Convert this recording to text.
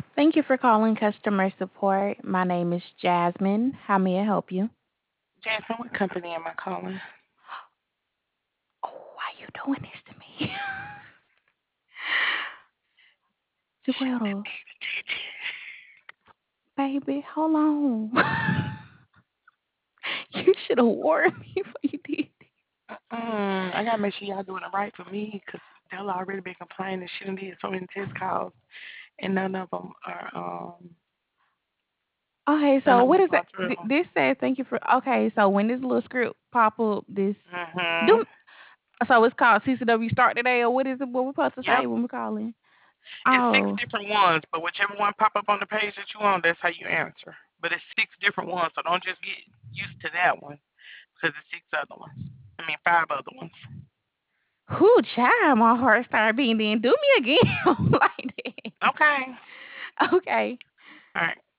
Thank you for calling customer support. My name is Jasmine. How may I help you? Jasmine, what company am I calling? Oh, why you doing this to me? Shouldn't have Jaquetta, paid attention. baby, hold on. You should have warned me before you did. I gotta make sure y'all doing it right for me, cause Della already been complaining. She done did so many test calls, and Okay, none so of them what are is going it? through. This says thank you for. Okay, so when this little script pop up, this Mhm. do. So it's called CCW Start Today, or what is it? What we supposed to say Yep. when we calling? It's six Oh, different ones, but whichever one pop up on the page that you on, that's how you answer. But it's six different ones, so don't just get used to that one, because it's six other ones. I mean, five other ones. who child? My heart started beating. Then do me again like that. Okay. Okay. All right.